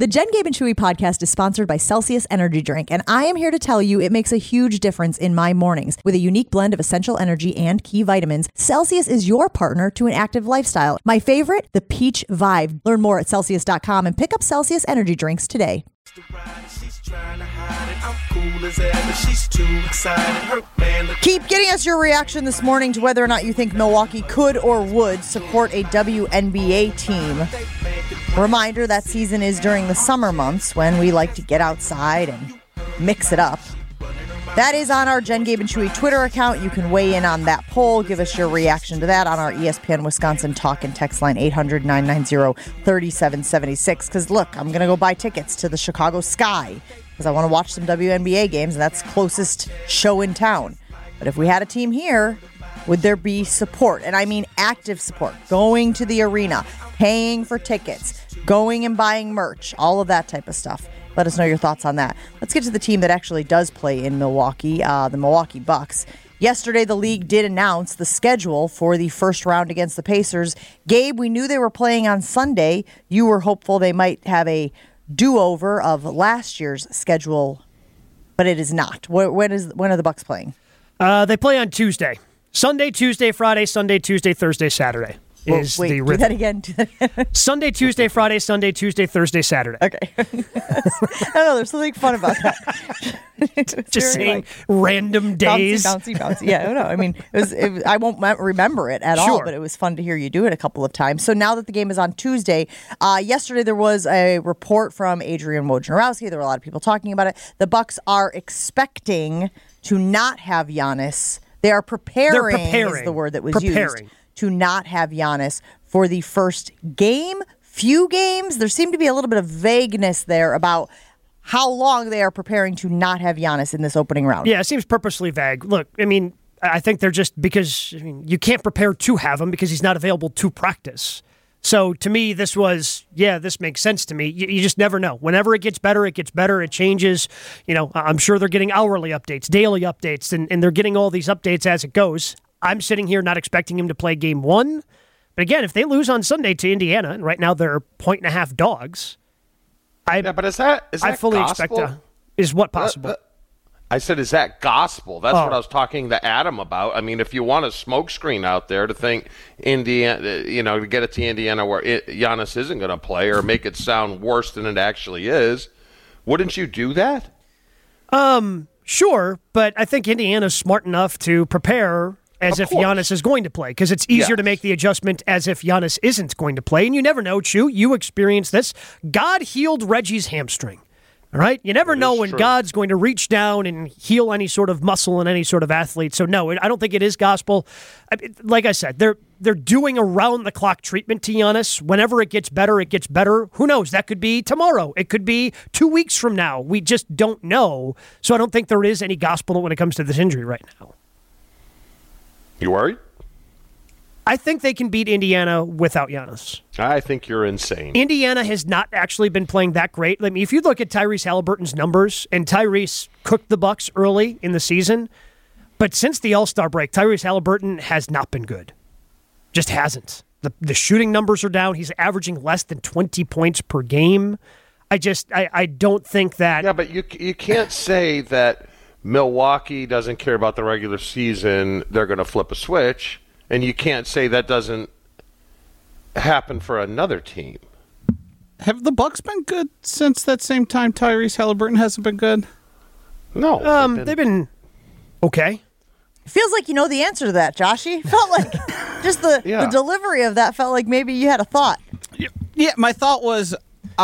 The Jen, Gabe, and Chewy podcast is sponsored by Celsius Energy Drink, and I am here to tell you it makes a huge difference in my mornings. With a unique blend of essential energy and key vitamins, Celsius is your partner to an active lifestyle. My favorite, the Peach Vibe. Learn more at Celsius.com and pick up Celsius Energy Drinks today. Keep getting us your reaction this morning to whether or not you think Milwaukee could or would support a WNBA team. Reminder, that season is during the summer months when we like to get outside and mix it up. That is on our Jen, Gabe, and Chewy Twitter account. You can weigh in on that poll. Give us your reaction to that on our ESPN Wisconsin talk and text line 800-990-3776. Because look, I'm going to go buy tickets to the Chicago Sky because I want to watch some WNBA games, and that's the closest show in town. But if we had a team here, would there be support? And I mean active support. Going to the arena, paying for tickets, going and buying merch, all of that type of stuff. Let us know your thoughts on that. Let's get to the team that actually does play in Milwaukee, the Milwaukee Bucks. Yesterday, the league did announce the schedule for the first round against the Pacers. Gabe, we knew they were playing on Sunday. You were hopeful they might have a do-over of last year's schedule, but it is not. When are the Bucks playing? They play on Tuesday. Sunday, Tuesday, Friday, Sunday, Tuesday, Thursday, Saturday. Wait, do that again. Sunday, Tuesday, Friday, Sunday, Tuesday, Thursday, Saturday. Okay. I don't know. There's something fun about that. Just saying random days. Bouncy. Yeah, I don't know. I mean, I won't remember it at all, but it was fun to hear you do it a couple of times. So now that the game is on Tuesday, yesterday there was a report from Adrian Wojnarowski. There were a lot of people talking about it. The Bucks are expecting to not have Giannis. They are preparing is the word that was used. To not have Giannis for the first game, few games. There seemed to be a little bit of vagueness there about how long they are preparing to not have Giannis in this opening round. Yeah, it seems purposely vague. Look, I mean, I think they're just because you can't prepare to have him because he's not available to practice. So to me, this makes sense to me. You just never know. Whenever it gets better, it changes. You know, I'm sure they're getting hourly updates, daily updates, and they're getting all these updates as it goes. I'm sitting here not expecting him to play game one. But again, if they lose on Sunday to Indiana, and right now they're 1.5 dogs, but is that I fully gospel? expect is what possible. I said, is that gospel? That's what I was talking to Adam about. I mean, if you want a smokescreen out there to think Indiana, to get it to Indiana where Giannis isn't going to play or make it sound worse than it actually is, wouldn't you do that? Sure, but I think Indiana's smart enough to prepare as if Giannis is going to play, because it's easier to make the adjustment as if Giannis isn't going to play. And you never know, Chew. You experienced this. God healed Reggie's hamstring. All right? You never know when God's going to reach down and heal any sort of muscle in any sort of athlete. So, no, I don't think it is gospel. Like I said, they're doing around-the-clock treatment to Giannis. Whenever it gets better, it gets better. Who knows? That could be tomorrow. It could be 2 weeks from now. We just don't know. So I don't think there is any gospel when it comes to this injury right now. You worried? I think they can beat Indiana without Giannis. I think you're insane. Indiana has not actually been playing that great. I mean, if you look at Tyrese Halliburton's numbers, and Tyrese cooked the Bucks early in the season, but since the All-Star break, Tyrese Halliburton has not been good. Just hasn't. The shooting numbers are down. He's averaging less than 20 points per game. I don't think that... Yeah, but you can't say that Milwaukee doesn't care about the regular season. They're going to flip a switch. And you can't say that doesn't happen for another team. Have the Bucks been good since that same time Tyrese Halliburton hasn't been good? No. They've been okay. It feels like you know the answer to that, Joshy. Felt like just the delivery of that felt like maybe you had a thought. Yeah, my thought was,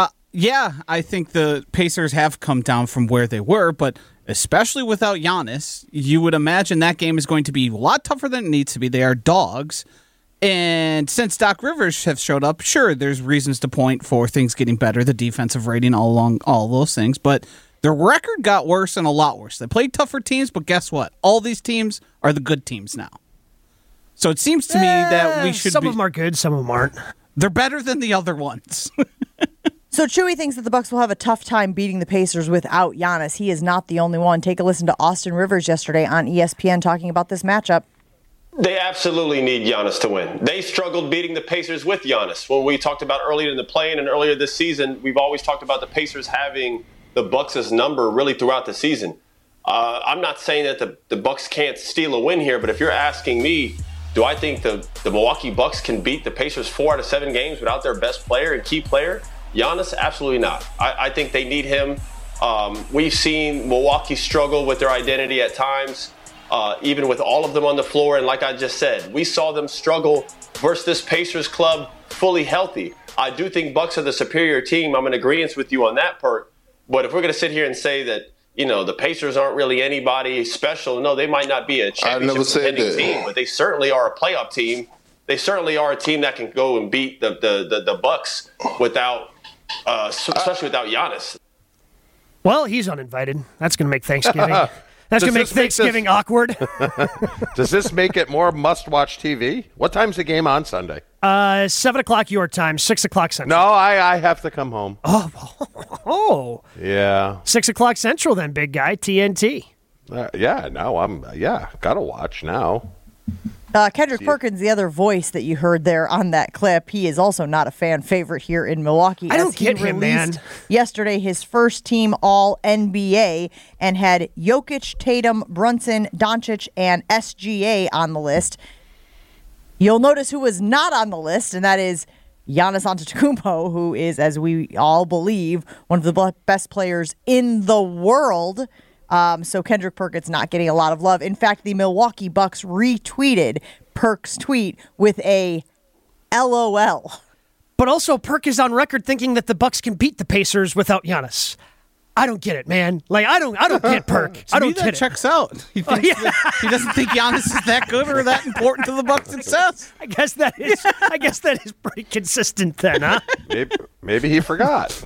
I think the Pacers have come down from where they were, but especially without Giannis, you would imagine that game is going to be a lot tougher than it needs to be. They are dogs. And since Doc Rivers have showed up, sure, there's reasons to point for things getting better, the defensive rating, all along, all those things. But their record got worse and a lot worse. They played tougher teams, but guess what? All these teams are the good teams now. So it seems to me that we should Some of them are good, some of them aren't. They're better than the other ones. So Chewy thinks that the Bucks will have a tough time beating the Pacers without Giannis. He is not the only one. Take a listen to Austin Rivers yesterday on ESPN talking about this matchup. They absolutely need Giannis to win. They struggled beating the Pacers with Giannis. When we talked about earlier in the play-in and earlier this season, we've always talked about the Pacers having the Bucks' number really throughout the season. I'm not saying that the Bucks can't steal a win here, but if you're asking me, do I think the Milwaukee Bucks can beat the Pacers 4 out of 7 games without their best player and key player? Giannis, absolutely not. I think they need him. We've seen Milwaukee struggle with their identity at times. Even with all of them on the floor. And like I just said, we saw them struggle versus this Pacers club fully healthy. I do think Bucks are the superior team. I'm in agreement with you on that part. But if we're going to sit here and say that, the Pacers aren't really anybody special, no, they might not be a championship contending team, but they certainly are a playoff team. They certainly are a team that can go and beat the Bucks without, especially without Giannis. Well, he's uninvited. That's going to make Thanksgiving. That's going to make Thanksgiving awkward. Does this make it more must-watch TV? What time's the game on Sunday? 7 o'clock your time, 6 o'clock Central. No, I have to come home. Oh. Yeah. 6 o'clock Central then, big guy, TNT. Gotta watch now. Kendrick Perkins, the other voice that you heard there on that clip, he is also not a fan favorite here in Milwaukee. I don't get him, man. Yesterday, his first team All-NBA and had Jokic, Tatum, Brunson, Doncic, and SGA on the list. You'll notice who was not on the list, and that is Giannis Antetokounmpo, who is, as we all believe, one of the best players in the world. So Kendrick Perkins not getting a lot of love. In fact, the Milwaukee Bucks retweeted Perk's tweet with a LOL. But also, Perk is on record thinking that the Bucks can beat the Pacers without Giannis. I don't get it, man. I don't get Perk. I don't get it. Checks out. He doesn't think Giannis is that good or that important to the Bucks' success. I guess that is pretty consistent then, huh? Maybe he forgot.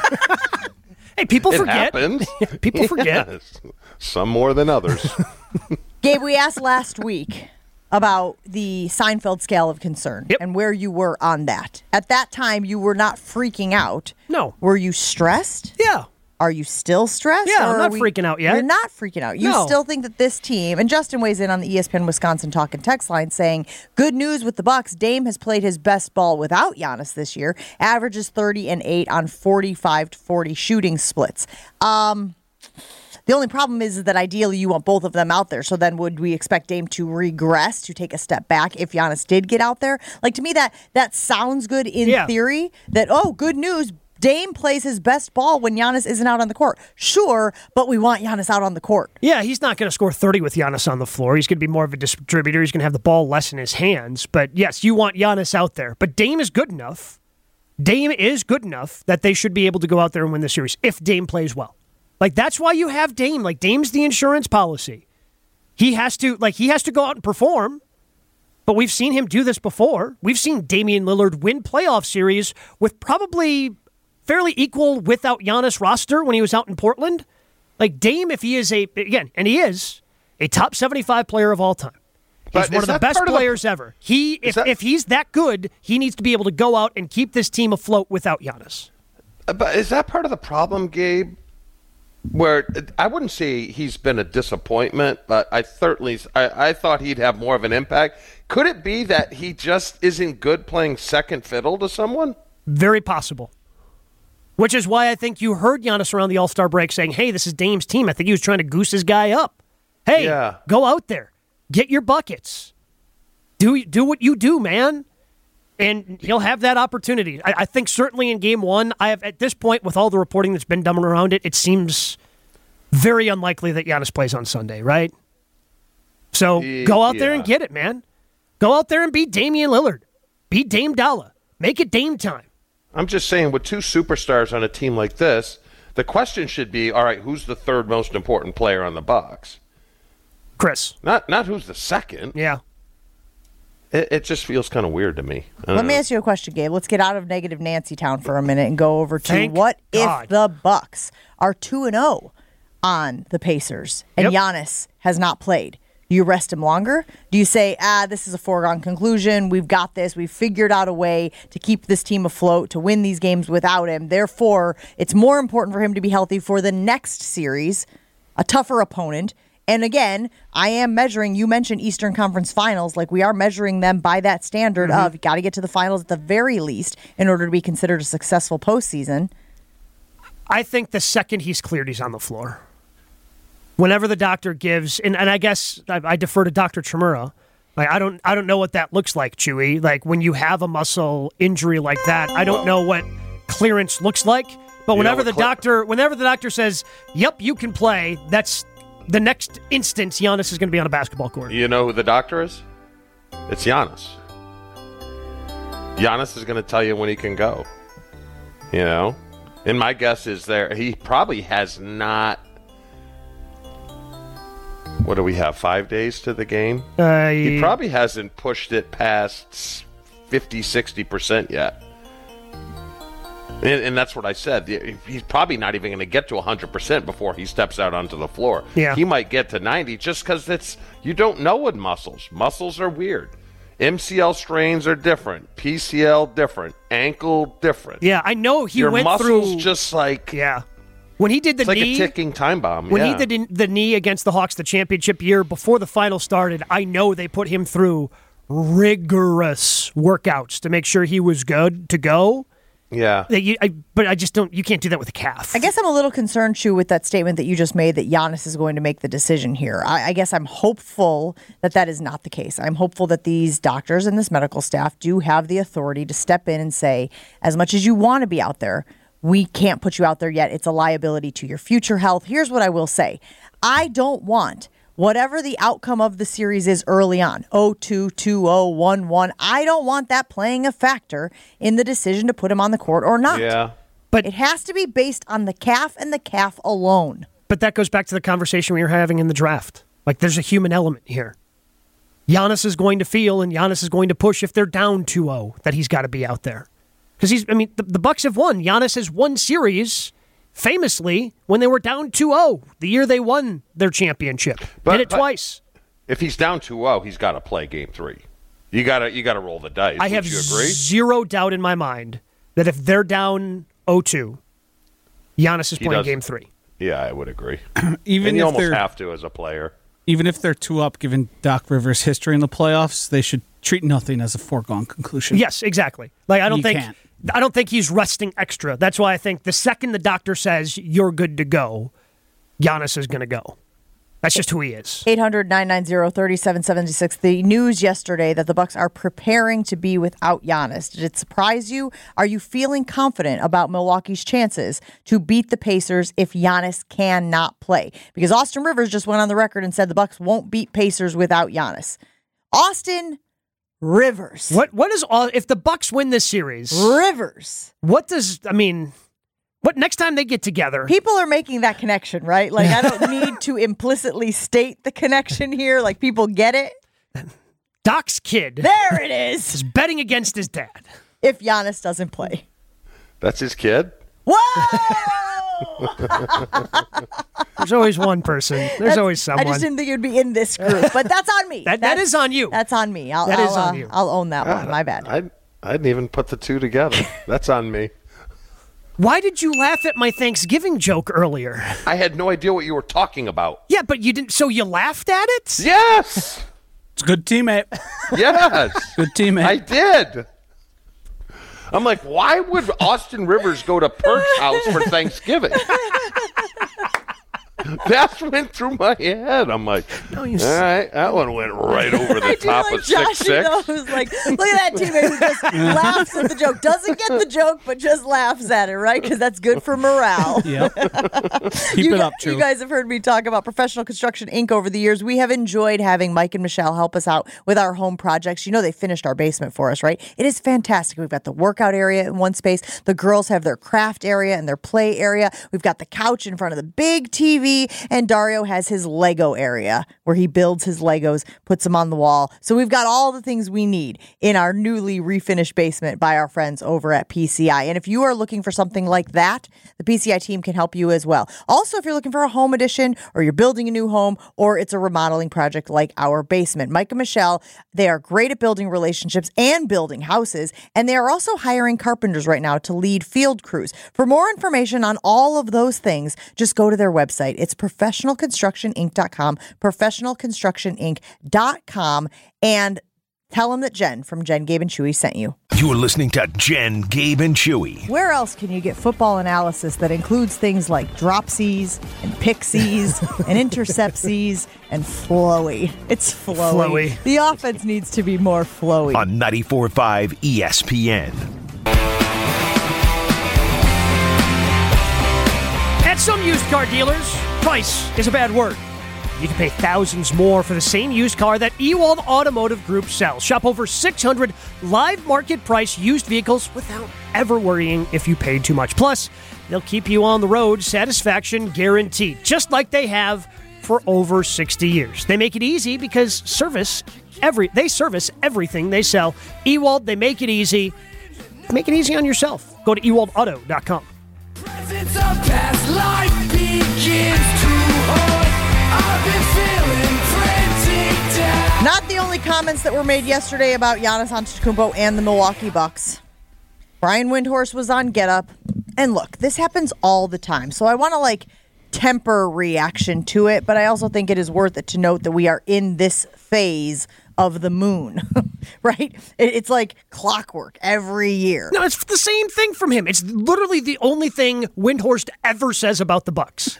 Hey, people forget. Happens. People forget. Yes. Some more than others. Gabe, we asked last week about the Seinfeld scale of concern and where you were on that. At that time, you were not freaking out. No. Were you stressed? Yeah. Are you still stressed? Yeah, I'm not freaking out yet. You're not freaking out. You still think that this team, and Justin weighs in on the ESPN Wisconsin Talk and Text line saying, good news with the Bucks. Dame has played his best ball without Giannis this year. Averages 30 and 8 on 45-40 shooting splits. The only problem is that ideally you want both of them out there. So then would we expect Dame to regress, to take a step back if Giannis did get out there? To me, that sounds good in theory. That, good news. Dame plays his best ball when Giannis isn't out on the court. Sure, but we want Giannis out on the court. Yeah, he's not going to score 30 with Giannis on the floor. He's going to be more of a distributor. He's going to have the ball less in his hands. But yes, you want Giannis out there. But Dame is good enough. Dame is good enough that they should be able to go out there and win the series if Dame plays well. That's why you have Dame. Dame's the insurance policy. He has to go out and perform. But we've seen him do this before. We've seen Damian Lillard win playoff series with probably fairly equal without Giannis roster when he was out in Portland. Dame, if he is and he is a top 75 player of all time. He's one of the best players ever. If he's that good, he needs to be able to go out and keep this team afloat without Giannis. But is that part of the problem, Gabe? Where I wouldn't say he's been a disappointment, but I thought he'd have more of an impact. Could it be that he just isn't good playing second fiddle to someone? Very possible. Which is why I think you heard Giannis around the All-Star break saying, hey, this is Dame's team. I think he was trying to goose his guy up. Hey, Go out there. Get your buckets. Do what you do, man. And he'll have that opportunity. I think certainly in Game 1, at this point, with all the reporting that's been done around it, it seems very unlikely that Giannis plays on Sunday, right? So go out there and get it, man. Go out there and beat Damian Lillard. Beat Dame Dalla. Make it Dame time. I'm just saying, with two superstars on a team like this, the question should be, all right, who's the third most important player on the Bucks? Chris. Not who's the second. Yeah. It just feels kind of weird to me. Let me ask you a question, Gabe. Let's get out of negative Nancy Town for a minute and go over to Thank what God. if the Bucks are 2-0 on the Pacers and Giannis has not played? Do you rest him longer? Do you say, this is a foregone conclusion. We've got this. We've figured out a way to keep this team afloat, to win these games without him. Therefore, it's more important for him to be healthy for the next series, a tougher opponent, And again, I am measuring, you mentioned Eastern Conference Finals, like we are measuring them by that standard of you got to get to the finals at the very least in order to be considered a successful postseason. I think the second he's cleared, he's on the floor. Whenever the doctor gives, and I guess I defer to Dr. Chimura. Like I don't know what that looks like, Chewy. Like when you have a muscle injury like that, I don't know what clearance looks like. But whenever the doctor says, "Yep, you can play," that's the next instance Giannis is going to be on a basketball court. You know who the doctor is? It's Giannis. Giannis is going to tell you when he can go. You know, and my guess is he probably has not. What do we have, 5 days to the game? He probably hasn't pushed it past 50, 60% yet. And that's what I said. He's probably not even going to get to 100% before he steps out onto the floor. Yeah. He might get to 90 just because you don't know with muscles. Muscles are weird. MCL strains are different. PCL different. Ankle different. Yeah, I know he went through. Your muscles just like... Yeah. When he did the knee, like a ticking time bomb. When he did the knee against the Hawks the championship year before the final started, I know they put him through rigorous workouts to make sure he was good to go. Yeah. But I just don't. You can't do that with a calf. I guess I'm a little concerned, Shu, with that statement that you just made that Giannis is going to make the decision here. I guess I'm hopeful that is not the case. I'm hopeful that these doctors and this medical staff do have the authority to step in and say, as much as you want to be out there, we can't put you out there yet. It's a liability to your future health. Here's what I will say. I don't want whatever the outcome of the series is early on, 0-2, 2-0, 1-1, I don't want that playing a factor in the decision to put him on the court or not. Yeah. But it has to be based on the calf and the calf alone. But that goes back to the conversation we were having in the draft. Like, there's a human element here. Giannis is going to feel and Giannis is going to push if they're down 2-0 that he's got to be out there. Because the Bucks have won. Giannis has won series famously when they were down 2-0 the year they won their championship. Did it twice. If he's down 2-0, he's got to play game 3. You got to roll the dice. I have you agree? Zero doubt in my mind that if they're down 0-2, Giannis is playing game 3. Yeah, I would agree. Even and you if almost they're have to as a player. Even if they're 2-up, given Doc Rivers' history in the playoffs, they should treat nothing as a foregone conclusion. Yes, exactly. Like I don't think he's resting extra. That's why I think the second the doctor says you're good to go, Giannis is going to go. That's just who he is. 800-990-3776. The news yesterday that the Bucks are preparing to be without Giannis. Did it surprise you? Are you feeling confident about Milwaukee's chances to beat the Pacers if Giannis cannot play? Because Austin Rivers just went on the record and said the Bucks won't beat Pacers without Giannis. Austin Rivers. What is all if the Bucks win this series? Rivers. What next time they get together? People are making that connection, right? Like I don't need to implicitly state the connection here. Like people get it. Doc's kid. There it is. Is betting against his dad. If Giannis doesn't play. That's his kid? Whoa! There's always one person. There's always someone. I just didn't think it would be in this group, but that's on me. That is on you. That's on me. That is on you. I'll own that one. My bad. I didn't even put the two together. That's on me. Why did you laugh at my Thanksgiving joke earlier? I had no idea what you were talking about. Yeah, but you didn't. So you laughed at it? Yes. It's a good teammate. Yes. Good teammate. I did. I'm like, why would Austin Rivers go to Perk's house for Thanksgiving? That went through my head. I'm like, all right, that one went right over the top of 6'6". Who's like, look at that teammate who just laughs at the joke. Doesn't get the joke, but just laughs at it, right? Because that's good for morale. Yep. Keep it up, Drew. You guys have heard me talk about Professional Construction Inc. over the years. We have enjoyed having Mike and Michelle help us out with our home projects. You know they finished our basement for us, right? It is fantastic. We've got the workout area in one space. The girls have their craft area and their play area. We've got the couch in front of the big TV. And Dario has his Lego area where he builds his Legos, puts them on the wall. So we've got all the things we need in our newly refinished basement by our friends over at PCI. And if you are looking for something like that, the PCI team can help you as well. Also, if you're looking for a home addition or you're building a new home or it's a remodeling project like our basement, Mike and Michelle, they are great at building relationships and building houses. And they are also hiring carpenters right now to lead field crews. For more information on all of those things, just go to their website. It's professionalconstructioninc.com, professionalconstructioninc.com, and tell them that Jen from Jen, Gabe, and Chewy sent you. You're listening to Jen, Gabe, and Chewy. Where else can you get football analysis that includes things like dropsies and pixies and interceptsies and flowy? It's flowy. Flowy. The offense needs to be more flowy. On 94.5 ESPN. At some used car dealers, price is a bad word. You can pay thousands more for the same used car that Ewald Automotive Group sells. Shop over 600 live market price used vehicles without ever worrying if you paid too much. Plus, they'll keep you on the road, satisfaction guaranteed, just like they have for over 60 years. They make it easy because they service everything they sell. Ewald, they make it easy. Make it easy on yourself. Go to ewaldauto.com. Presence of past life begins to hold. I've been feeling pretty down. Not the only comments that were made yesterday about Giannis Antetokounmpo and the Milwaukee Bucks. Brian Windhorst was on Get Up. And look, this happens all the time. So I want to temper reaction to it, but I also think it is worth it to note that we are in this phase of the moon, right? It's like clockwork every year. No, it's the same thing from him. It's literally the only thing Windhorst ever says about the Bucks.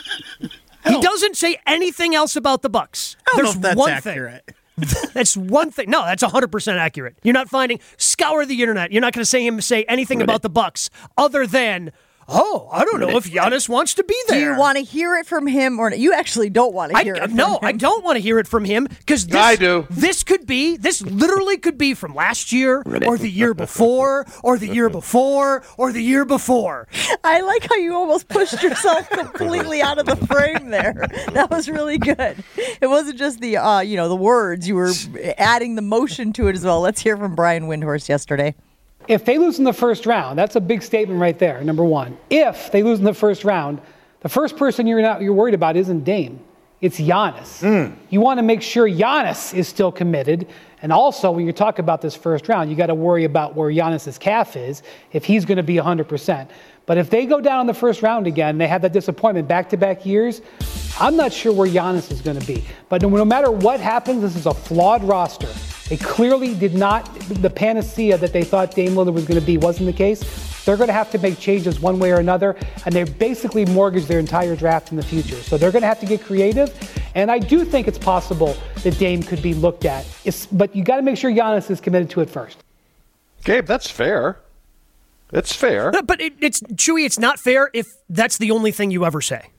He doesn't say anything else about the Bucks. I don't know if that's accurate. That's one thing. No, that's 100% accurate. You're not scour the internet. You're not going to say him say anything about the Bucks other than, I don't know if Giannis wants to be there. Do you want to hear it from him or not? You actually don't want to hear it from him. No, I don't want to hear it from him because I do. This literally could be from last year or the year before or the year before or the year before. I like how you almost pushed yourself completely out of the frame there. That was really good. It wasn't just the the words. You were adding the motion to it as well. Let's hear from Brian Windhorst yesterday. If they lose in the first round, that's a big statement right there, number one. If they lose in the first round, the first person you're worried about isn't Dame. It's Giannis. You want to make sure Giannis is still committed. And also, when you talk about this first round, you got to worry about where Giannis's calf is, if he's going to be 100%. But if they go down in the first round again, they have that disappointment back-to-back years, I'm not sure where Giannis is going to be. But no matter what happens, this is a flawed roster. They clearly did not, the panacea that they thought Dame Lillard was going to be wasn't the case. They're going to have to make changes one way or another, and they've basically mortgaged their entire draft in the future. So they're going to have to get creative, and I do think it's possible that Dame could be looked at. But you got to make sure Giannis is committed to it first. Gabe, that's fair. That's fair. But it's Chewy, it's not fair if that's the only thing you ever say.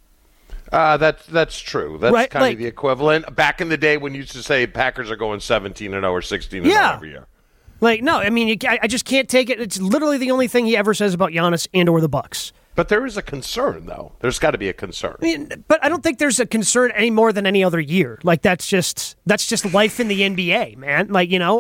That's true. That's right, kind of the equivalent. Back in the day when you used to say Packers are going 17-0 or 16-0 every year. No, I mean, I just can't take it. It's literally the only thing he ever says about Giannis and or the Bucks. But there is a concern, though. There's got to be a concern. But I don't think there's a concern any more than any other year. That's just life in the NBA, man.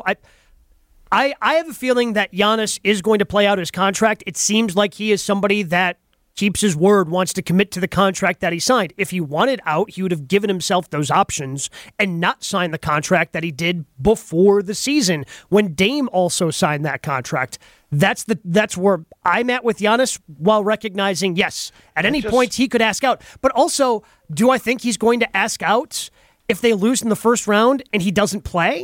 I have a feeling that Giannis is going to play out his contract. It seems like he is somebody that keeps his word, wants to commit to the contract that he signed. If he wanted out, he would have given himself those options and not signed the contract that he did before the season when Dame also signed that contract. That's where I'm at with Giannis, while recognizing, yes, at any point he could ask out. But also, do I think he's going to ask out if they lose in the first round and he doesn't play?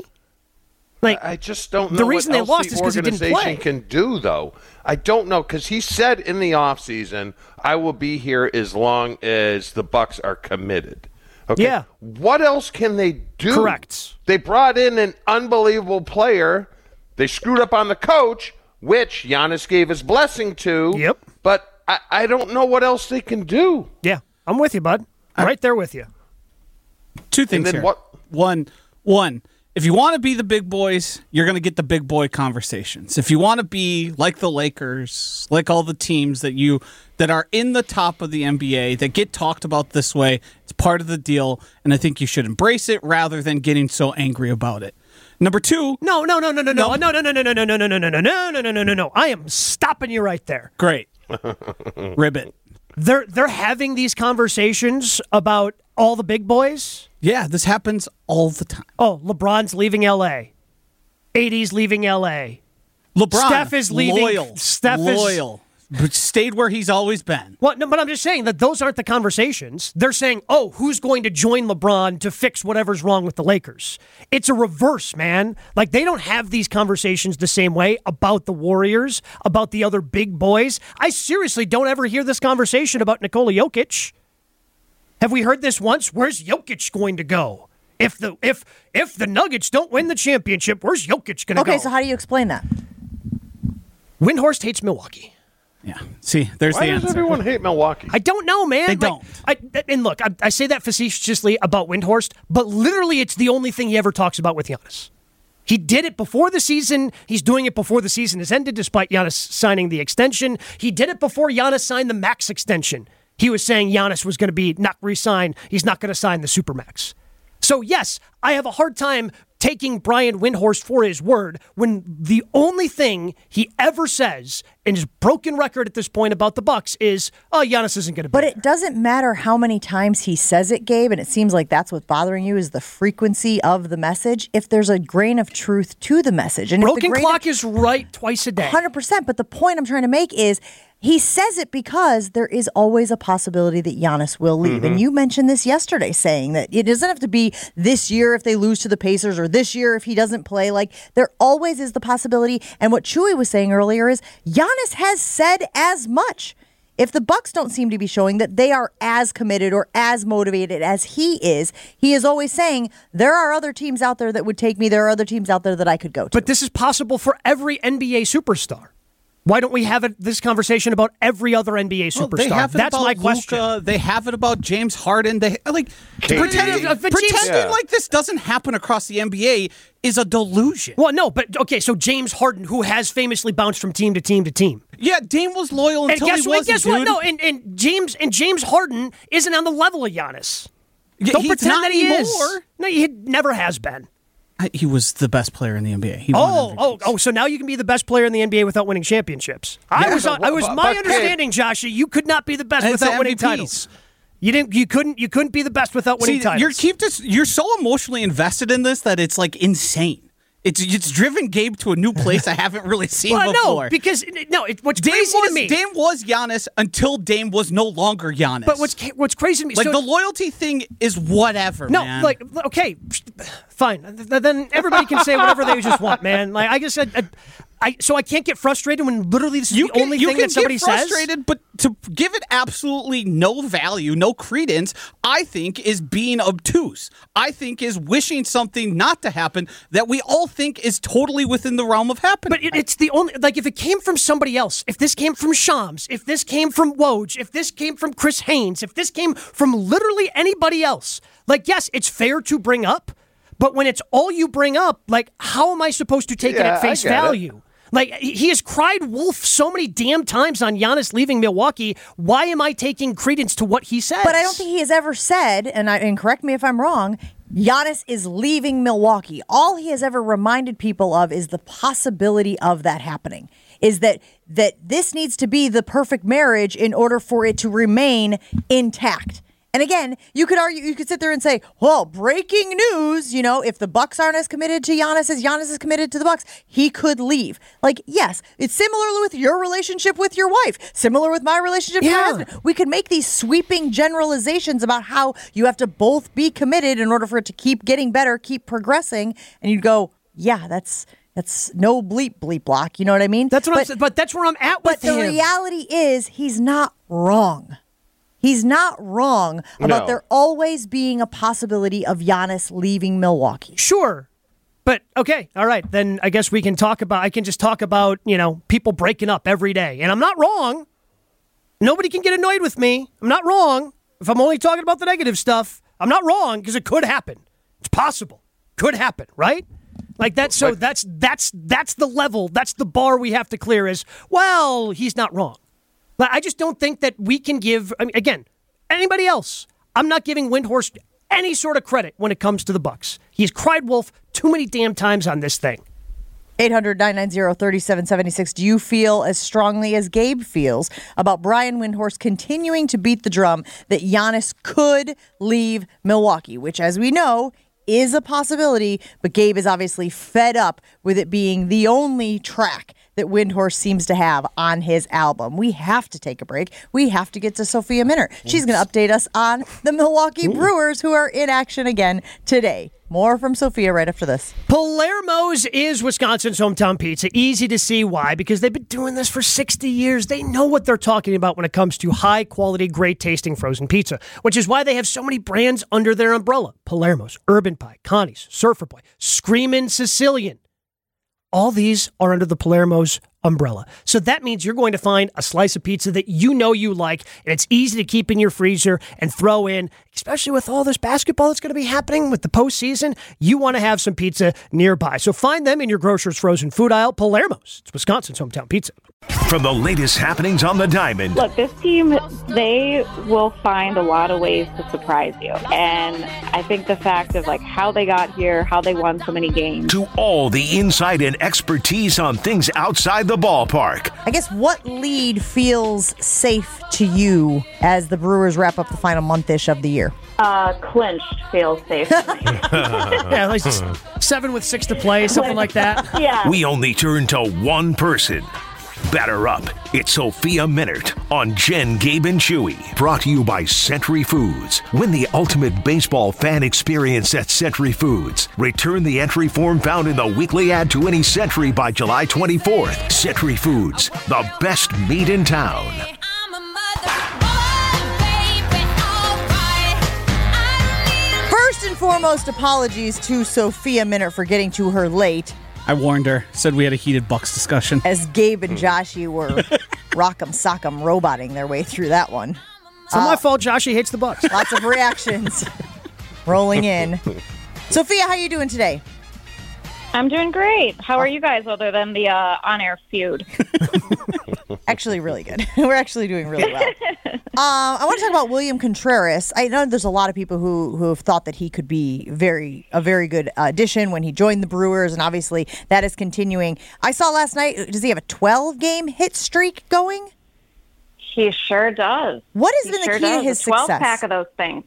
I just don't know the reason what they else lost the is because he didn't play. organization can do, though. I don't know, because he said in the offseason, I will be here as long as the Bucks are committed. Okay. Yeah. What else can they do? Correct. They brought in an unbelievable player. They screwed up on the coach, which Giannis gave his blessing to. Yep. But I don't know what else they can do. Yeah, I'm with you, bud. I'm right there with you. Two things here. One, if you want to be the big boys, you're going to get the big boy conversations. If you want to be like the Lakers, like all the teams that are in the top of the NBA, that get talked about this way, it's part of the deal, and I think you should embrace it rather than getting so angry about it. Number two. No. I am stopping you right there. Great. Ribbit. They're having these conversations about all the big boys. Yeah, this happens all the time. Oh, LeBron's leaving L.A. AD's leaving L.A. LeBron, Steph is leaving. Loyal. stayed where he's always been. Well, no, but I'm just saying that those aren't the conversations. They're saying, oh, who's going to join LeBron to fix whatever's wrong with the Lakers? It's a reverse, man. Like, they don't have these conversations the same way about the Warriors, about the other big boys. I seriously don't ever hear this conversation about Nikola Jokic. Have we heard this once? Where's Jokic going to go? If the Nuggets don't win the championship, where's Jokic going to go? Okay, so how do you explain that? Windhorst hates Milwaukee. Yeah. See, there's Why the does answer. everyone hate Milwaukee? I don't know, man. They don't. And look, I say that facetiously about Windhorst, but literally it's the only thing he ever talks about with Giannis. He did it before the season. He's doing it before the season has ended, despite Giannis signing the extension. He did it before Giannis signed the max extension. He was saying Giannis was going to be not re-signed. He's not going to sign the Supermax. So, yes, I have a hard time taking Brian Windhorst for his word when the only thing he ever says in his broken record at this point about the Bucks is, oh, Giannis isn't going to be But there. it doesn't matter how many times he says it, Gabe, and it seems like that's what's bothering you is the frequency of the message. If there's a grain of truth to the message. And Broken clock is right twice a day. 100%. But the point I'm trying to make is he says it because there is always a possibility that Giannis will leave. And you mentioned this yesterday, saying that it doesn't have to be this year if they lose to the Pacers or this year if he doesn't play. Like, there always is the possibility. And what Chewy was saying earlier is Giannis has said as much. If the Bucks don't seem to be showing that they are as committed or as motivated as he is always saying, there are other teams out there that would take me. There are other teams out there that I could go to. But this is possible for every NBA superstar. Why don't we have this conversation about every other NBA superstar? Well, they have it That's about my question. Luka, they have it about James Harden. They pretending like this doesn't happen across the NBA is a delusion. Well, no, but okay. So James Harden, who has famously bounced from team to team to team, Yeah, Dame was loyal until he wasn't. Guess what? No, and James Harden isn't on the level of Giannis. Don't he's pretend not that he anymore. is. No, he never has been. He was the best player in the NBA. He won MVPs. So now you can be the best player in the NBA without winning championships. I was my understanding, Joshie, you could not be the best And without it's winning MVPs. titles. You couldn't be the best without winning titles. You're so emotionally invested in this that it's like insane. It's driven Gabe to a new place I haven't really seen before. No, because what's crazy to me. Dame was Giannis until Dame was no longer Giannis. But what's crazy to me, like the loyalty thing is whatever. No, man. like okay, fine. Then everybody can say whatever they just want, man. Like I guess I can't get frustrated when literally this is the only thing that somebody says. You can get frustrated, but to give it absolutely no value, no credence, I think is being obtuse. I think is wishing something not to happen that we all think is totally within the realm of happening. But it's the only, like, if it came from somebody else, if this came from Shams, if this came from Woj, if this came from Chris Haynes, if this came from literally anybody else, like, yes, it's fair to bring up, but when it's all you bring up, like, how am I supposed to take it at face value? Like, he has cried wolf so many damn times on Giannis leaving Milwaukee. Why am I taking credence to what he says? But I don't think he has ever said, and correct me if I'm wrong, Giannis is leaving Milwaukee. All he has ever reminded people of is the possibility of that happening. Is that this needs to be the perfect marriage in order for it to remain intact. And again, you could sit there and say, well, breaking news, if the Bucks aren't as committed to Giannis as Giannis is committed to the Bucks, he could leave. Like, yes, it's similar with your relationship with your wife, similar with my relationship with my husband. We could make these sweeping generalizations about how you have to both be committed in order for it to keep getting better, keep progressing. And you'd go, yeah, that's no bleep block. You know what I mean? That's what I'm saying. But that's where I'm at with him. But the reality is he's not wrong. He's not wrong about there always being a possibility of Giannis leaving Milwaukee. Sure. But, okay, all right, then I guess I can just talk about, people breaking up every day. And I'm not wrong. Nobody can get annoyed with me. I'm not wrong. If I'm only talking about the negative stuff, I'm not wrong because it could happen. It's possible. Could happen, right? Like that's the level, that's the bar we have to clear is, well, he's not wrong. But I just don't think that we can give, again, anybody else. I'm not giving Windhorst any sort of credit when it comes to the Bucks. He's cried wolf too many damn times on this thing. 800-990-3776. Do you feel as strongly as Gabe feels about Brian Windhorst continuing to beat the drum that Giannis could leave Milwaukee, which, as we know, is a possibility, but Gabe is obviously fed up with it being the only track that Windhorst seems to have on his album. We have to take a break. We have to get to Sophia Minnaert. She's going to update us on the Milwaukee Brewers, who are in action again today. More from Sophia right after this. Palermo's is Wisconsin's hometown pizza. Easy to see why, because they've been doing this for 60 years. They know what they're talking about when it comes to high-quality, great-tasting frozen pizza, which is why they have so many brands under their umbrella. Palermo's, Urban Pie, Connie's, Surfer Boy, Screamin' Sicilian. All these are under the Palermo's umbrella. So that means you're going to find a slice of pizza that you know you like, and it's easy to keep in your freezer and throw in, especially with all this basketball that's going to be happening with the postseason. You want to have some pizza nearby. So find them in your grocer's frozen food aisle. Palermo's. It's Wisconsin's hometown pizza. From the latest happenings on the diamond Look, this team, they will find a lot of ways to surprise you. And I think the fact of like how they got here, how they won so many games. to all the insight and expertise on things outside the ballpark. I guess what lead feels safe to you as the Brewers wrap up the final month-ish of the year? Clinched feels safe to me. Yeah, at least 7 with 6 to play, something like that. Yeah. We only turn to one person. Batter up. It's Sophia Minnaert on Jen, Gabe, and Chewy. Brought to you by Century Foods. Win the ultimate baseball fan experience at Century Foods. Return the entry form found in the weekly ad to any Century by July 24th. Century Foods, the best meat in town. First and foremost, apologies to Sophia Minnaert for getting to her late, I warned her. Said we had a heated Bucks discussion. as Gabe and Joshy were rock'em sock'em roboting their way through that one. It's not my fault Joshy hates the Bucks. Lots of reactions rolling in. Sophia, how you doing today? I'm doing great. How are you guys other than the on-air feud? Actually, really good. We're actually doing really well. I want to talk about William Contreras. I know there's a lot of people who have thought that he could be a very good addition when he joined the Brewers, and obviously that is continuing. I saw last night, does he have a 12-game hit streak going? He sure does. What has been the key to his a 12 success? pack of those things.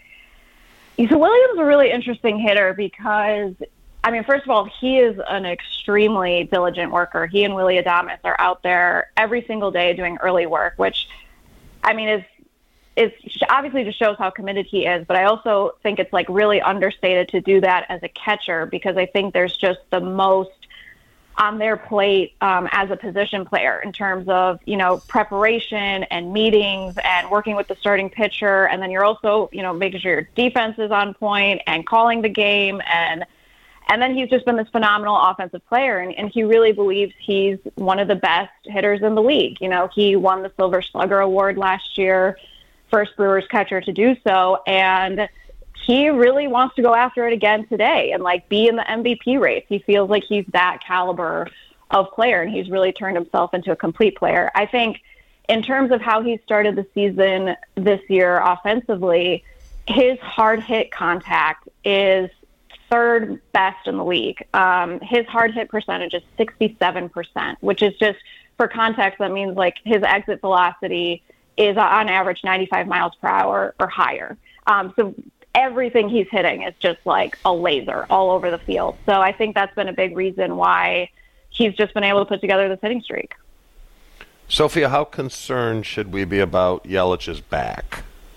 So Williams is a really interesting hitter because, I mean, first of all, he is an extremely diligent worker. He and Willy Adames are out there every single day doing early work, which, I mean, is obviously just shows how committed he is. But I also think it's like really understated to do that as a catcher, because I think there's just the most on their plate as a position player in terms of, you know, preparation and meetings and working with the starting pitcher. And then you're also, you know, making sure your defense is on point and calling the game. And then he's just been this phenomenal offensive player. And he really believes he's one of the best hitters in the league. You know, he won the Silver Slugger Award last year, first Brewers catcher to do so. And he really wants to go after it again today and like be in the MVP race. He feels like he's that caliber of player, and he's really turned himself into a complete player. I think in terms of how he started the season this year offensively, his hard hit contact is third best in the league. His hard hit percentage is 67%, which is just, for context, that means like his exit velocity is on average 95 miles per hour or higher. So everything he's hitting is just like a laser all over the field. So I think that's been a big reason why he's just been able to put together this hitting streak. Sophia, how concerned should we be about Yelich's back?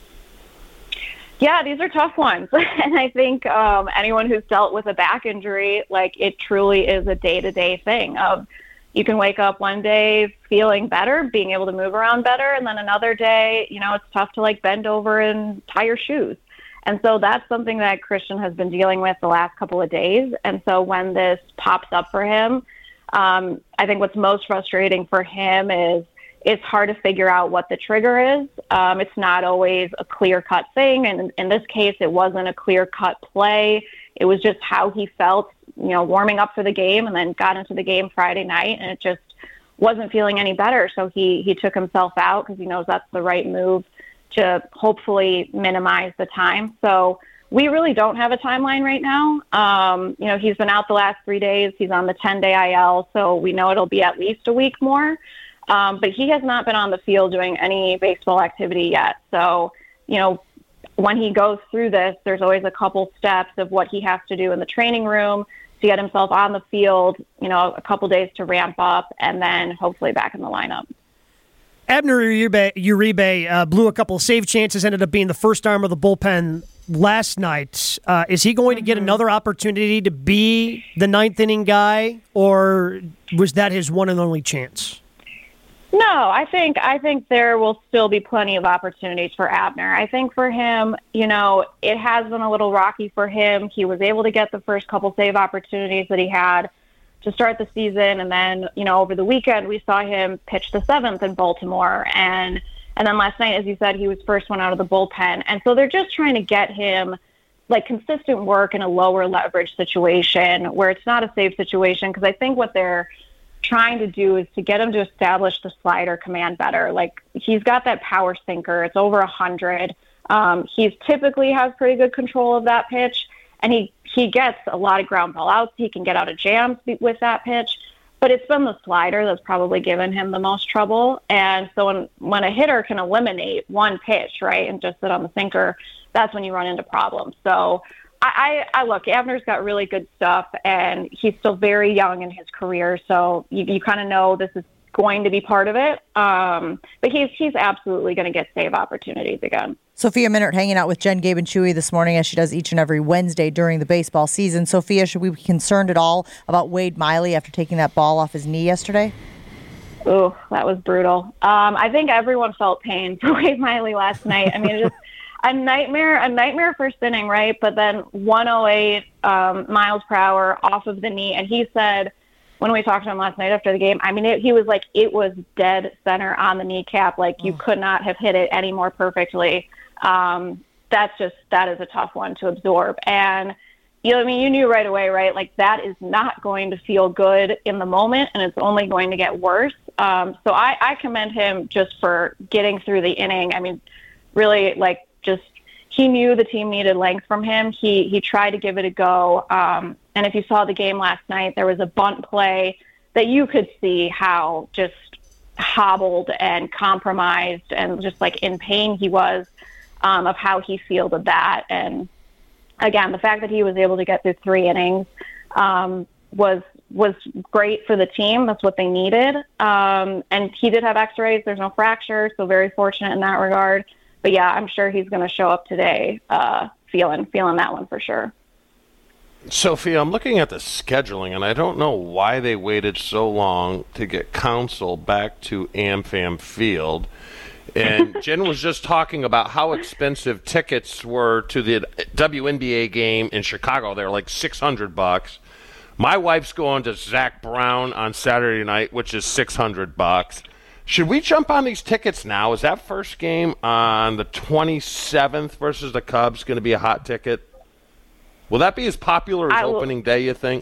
Yeah, these are tough ones. And I think anyone who's dealt with a back injury, like it truly is a day-to-day thing of you can wake up one day feeling better, being able to move around better, and then another day, you know, it's tough to like bend over and tie your shoes. And so that's something that Christian has been dealing with the last couple of days. And so when this pops up for him, I think what's most frustrating for him is it's hard to figure out what the trigger is. It's not always a clear-cut thing. And in this case, it wasn't a clear-cut play. It was just how he felt, you know, warming up for the game, and then got into the game Friday night, and it just wasn't feeling any better. So he took himself out because he knows that's the right move to hopefully minimize the time. So we really don't have a timeline right now. You know, he's been out the last 3 days. He's on the 10-day IL, so we know it'll be at least a week more. But he has not been on the field doing any baseball activity yet. So, you know, when he goes through this, there's always a couple steps of what he has to do in the training room. So to get himself on the field, a couple days to ramp up, and then hopefully back in the lineup. Abner Uribe blew a couple of save chances, ended up being the first arm of the bullpen last night. Is he going to get another opportunity to be the ninth inning guy, or was that his one and only chance? No, I think there will still be plenty of opportunities for Abner. I think for him, it has been a little rocky for him. He was able to get the first couple save opportunities that he had to start the season, and then, over the weekend we saw him pitch the seventh in Baltimore, and then last night, as you said, he was first one out of the bullpen. And so they're just trying to get him consistent work in a lower leverage situation where it's not a save situation, because I think what they're trying to do is to get him to establish the slider command better. He's got that power sinker. It's over 100. He's typically has pretty good control of that pitch, and he gets a lot of ground ball outs. He can get out of jams with that pitch, but it's been the slider that's probably given him the most trouble. And so when a hitter can eliminate one pitch, right, and just sit on the sinker, that's when you run into problems. So I look, Abner's got really good stuff, and he's still very young in his career, so you kind of know this is going to be part of it. But he's absolutely going to get save opportunities again. Sophia Minnaert hanging out with Jen, Gabe, and Chewy this morning, as she does each and every Wednesday during the baseball season. Sophia, should we be concerned at all about Wade Miley after taking that ball off his knee yesterday? Oh, that was brutal. I think everyone felt pain for Wade Miley last night. I mean, just a nightmare first inning, right? But then 108 miles per hour off of the knee. And he said, when we talked to him last night after the game, I mean, he was like, it was dead center on the kneecap. You could not have hit it any more perfectly. That is a tough one to absorb. And, you knew right away, right? That is not going to feel good in the moment, and it's only going to get worse. So I commend him just for getting through the inning. I mean, really, he knew the team needed length from him. He tried to give it a go. And if you saw the game last night, there was a bunt play that you could see how just hobbled and compromised and just in pain he was of how he fielded that. And again, the fact that he was able to get through 3 innings was great for the team. That's what they needed. And he did have x-rays. There's no fracture, so very fortunate in that regard. But yeah, I'm sure he's going to show up today feeling that one for sure. Sophia, I'm looking at the scheduling, and I don't know why they waited so long to get Counsell back to AmFam Field. And Jen was just talking about how expensive tickets were to the WNBA game in Chicago. They're like $600. My wife's going to Zach Brown on Saturday night, which is $600. Should we jump on these tickets now? Is that first game on the 27th versus the Cubs going to be a hot ticket? Will that be as popular as opening day, you think?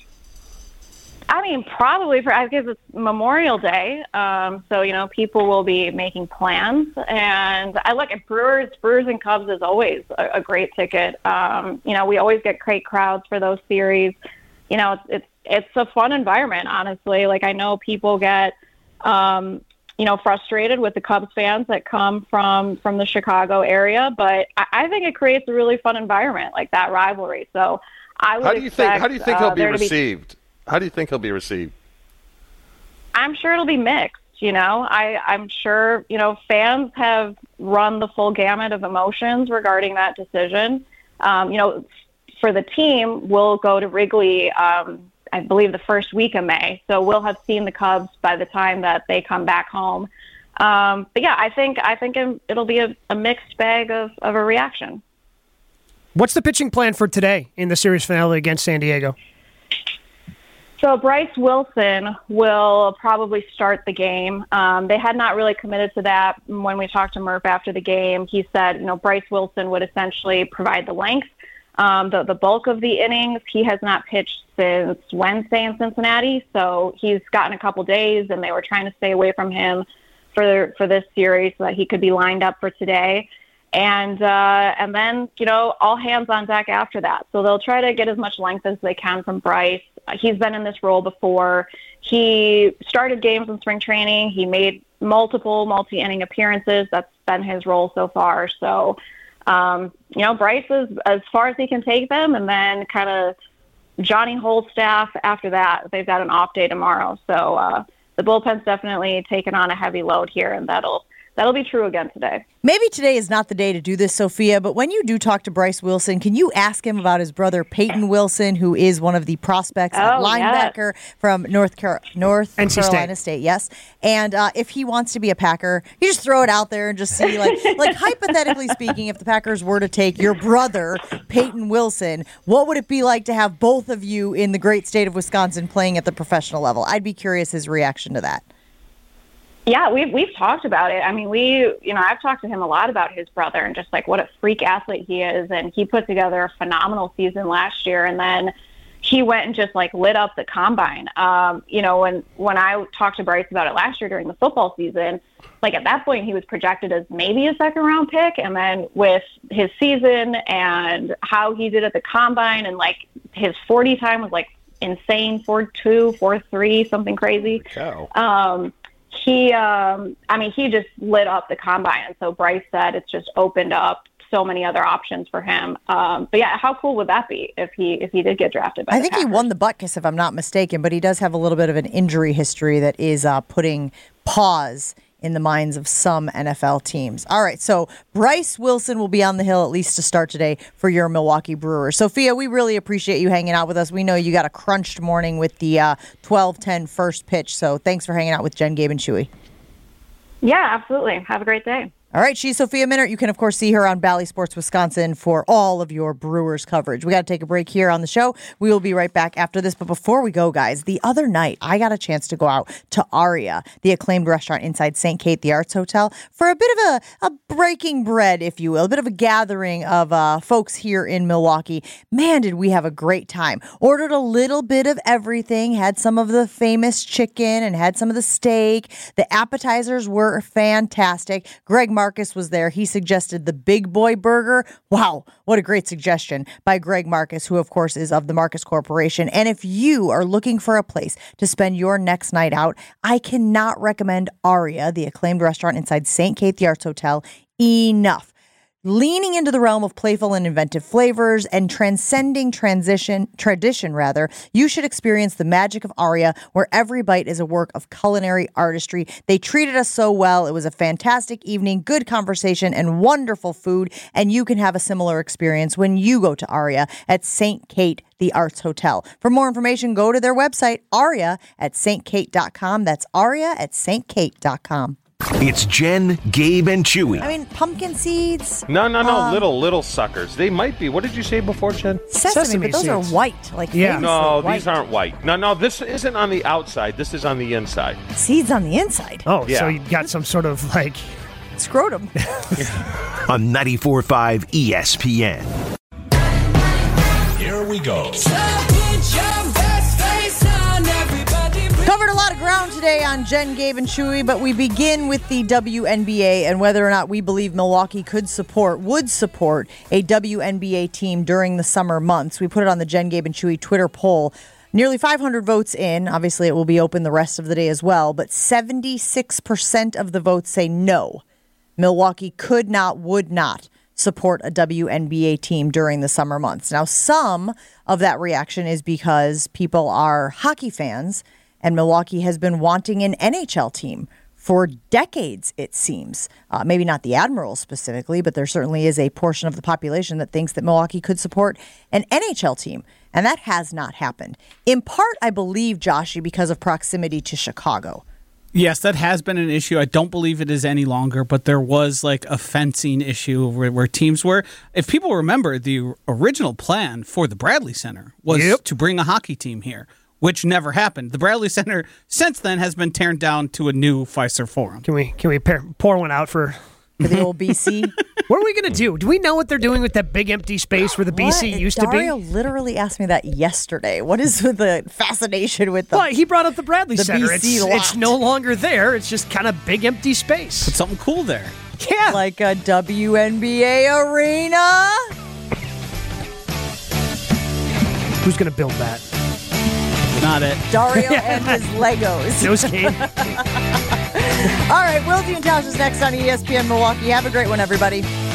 I mean, probably because it's Memorial Day. So, people will be making plans. And I look at Brewers and Cubs is always a great ticket. We always get great crowds for those series. It's a fun environment, honestly. I know people get frustrated with the Cubs fans that come from the Chicago area, but I think it creates a really fun environment, that rivalry. So I would How do you think he'll be received? How do you think he'll be received? I'm sure it'll be mixed. I'm sure, fans have run the full gamut of emotions regarding that decision. For the team, we'll go to Wrigley, I believe the first week of May. So we'll have seen the Cubs by the time that they come back home. But yeah, I think it'll be a mixed bag of a reaction. What's the pitching plan for today in the series finale against San Diego? So Bryce Wilson will probably start the game. They had not really committed to that when we talked to Murph after the game. He said, Bryce Wilson would essentially provide the length. The bulk of the innings. He has not pitched since Wednesday in Cincinnati, so he's gotten a couple days, and they were trying to stay away from him for this series so that he could be lined up for today. And then, all hands on deck after that. So they'll try to get as much length as they can from Bryce. He's been in this role before. He started games in spring training. He made multiple multi-inning appearances. That's been his role so far. So, Bryce is as far as he can take them, and then kind of Johnny Holstaff after that. They've got an off day tomorrow. So the bullpen's definitely taken on a heavy load here, and that'll be true again today. Maybe today is not the day to do this, Sophia, but when you do talk to Bryce Wilson, can you ask him about his brother Peyton Wilson, who is one of the prospects at linebacker from North Carolina State, yes. And if he wants to be a Packer, you just throw it out there and just see, like hypothetically speaking, if the Packers were to take your brother, Peyton Wilson, what would it be like to have both of you in the great state of Wisconsin playing at the professional level? I'd be curious his reaction to that. Yeah, we've talked about it. I mean, I've talked to him a lot about his brother and just like what a freak athlete he is. And he put together a phenomenal season last year. And then he went and just like lit up the combine. When I talked to Bryce about it last year during the football season, like at that point he was projected as maybe a second round pick. And then with his season and how he did at the combine and like his 40 time was like insane, 4.2, 4.3, something crazy. He just lit up the combine. And so Bryce said it's just opened up so many other options for him. But yeah, how cool would that be if he did get drafted by the Packers? He won the Butkus, if I'm not mistaken, but he does have a little bit of an injury history that is putting pause in the minds of some NFL teams. All right, so Bryce Wilson will be on the hill at least to start today for your Milwaukee Brewers. Sophia, we really appreciate you hanging out with us. We know you got a crunched morning with the 12:10 first pitch, so thanks for hanging out with Jen, Gabe, and Chewy. Yeah, absolutely. Have a great day. All right, she's Sophia Minnaert. You can, of course, see her on Bally Sports Wisconsin for all of your Brewers coverage. We got to take a break here on the show. We will be right back after this. But before we go, guys, the other night, I got a chance to go out to Aria, the acclaimed restaurant inside St. Kate, the Arts Hotel, for a bit of a breaking bread, if you will, a bit of a gathering of folks here in Milwaukee. Man, did we have a great time. Ordered a little bit of everything, had some of the famous chicken and had some of the steak. The appetizers were fantastic. Greg Marcus was there. He suggested the Big Boy Burger. Wow, what a great suggestion by Greg Marcus, who, of course, is of the Marcus Corporation. And if you are looking for a place to spend your next night out, I cannot recommend Aria, the acclaimed restaurant inside St. Kate, the Arts Hotel, enough. Leaning into the realm of playful and inventive flavors and transcending tradition, you should experience the magic of Aria, where every bite is a work of culinary artistry. They treated us so well. It was a fantastic evening, good conversation, and wonderful food. And you can have a similar experience when you go to Aria at St. Kate, the Arts Hotel. For more information, go to their website, aria@stkate.com. That's aria@stkate.com. It's Jen, Gabe, and Chewy. I mean, pumpkin seeds. No, little suckers. They might be. What did you say before, Jen? Sesame, but those seeds are white. No, white. these aren't white. No, this isn't on the outside. This is on the inside. Seeds on the inside. Oh, yeah. So you got some sort of like scrotum. On 94.5 ESPN. Here we go. Covered a lot of ground today on Jen, Gabe, and Chewy, but we begin with the WNBA and whether or not we believe Milwaukee would support a WNBA team during the summer months. We put it on the Jen, Gabe, and Chewy Twitter poll. Nearly 500 votes in. Obviously, it will be open the rest of the day as well, but 76% of the votes say no. Milwaukee would not support a WNBA team during the summer months. Now, some of that reaction is because people are hockey fans, and Milwaukee has been wanting an NHL team for decades, it seems. Maybe not the Admirals specifically, but there certainly is a portion of the population that thinks that Milwaukee could support an NHL team. And that has not happened. In part, I believe, Joshy, because of proximity to Chicago. Yes, that has been an issue. I don't believe it is any longer, but there was like a fencing issue where teams were. If people remember, the original plan for the Bradley Center was to bring a hockey team here, which never happened. The Bradley Center since then has been torn down to a new Fiserv Forum. Can we pour one out for the old BC? What are we going to do? Do we know what they're doing with that big empty space where the BC used Dario to be? Literally asked me that yesterday. What is the fascination with Well, he brought up the Bradley Center. BC lot. It's no longer there. It's just kind of big empty space. Put something cool there. Yeah. Like a WNBA arena? Who's going to build that? Not it. Dario and his Legos. Nose game. All right, Will D and Tausch is next on ESPN Milwaukee. Have a great one, everybody.